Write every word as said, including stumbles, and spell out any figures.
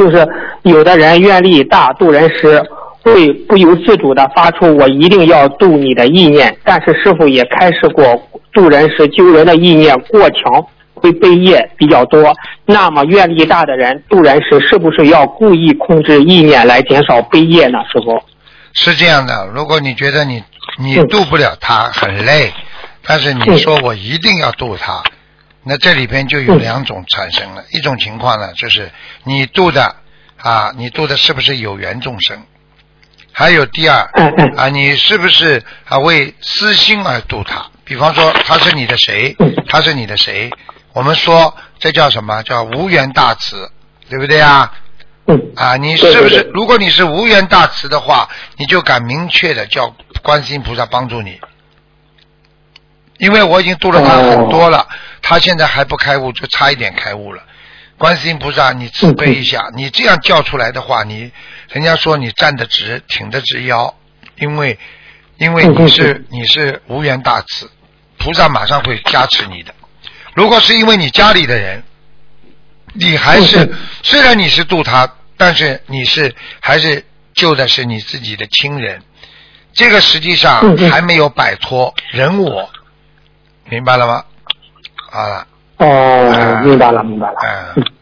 就是有的人愿力大，度人时会不由自主的发出我一定要度你的意念，但是师父也开示过，度人时救人的意念过强会背业比较多。那么愿力大的人度人时是不是要故意控制意念来减少背业呢？师父？ 是这样的，如果你觉得你你度不了他很累，但是你说我一定要度他，那这里边就有两种产生了。一种情况呢，就是你度的啊，你度的是不是有缘众生？还有第二啊，你是不是啊为私心而度他？比方说他是你的谁，他是你的谁，我们说这叫什么？叫无缘大慈，对不对啊？啊，你是不是？如果你是无缘大慈的话，你就敢明确的叫观世音菩萨帮助你，因为我已经度了他很多了，他现在还不开悟，就差一点开悟了。观世音菩萨，你慈悲一下，你这样叫出来的话，你人家说你站得直，挺得直腰，因为因为你是你是无缘大慈，菩萨马上会加持你的。如果是因为你家里的人，你还是虽然你是度他，但是你是还是救的是你自己的亲人，这个实际上还没有摆脱人我，明白了吗？好了。 哦，明白了，明白了。 嗯。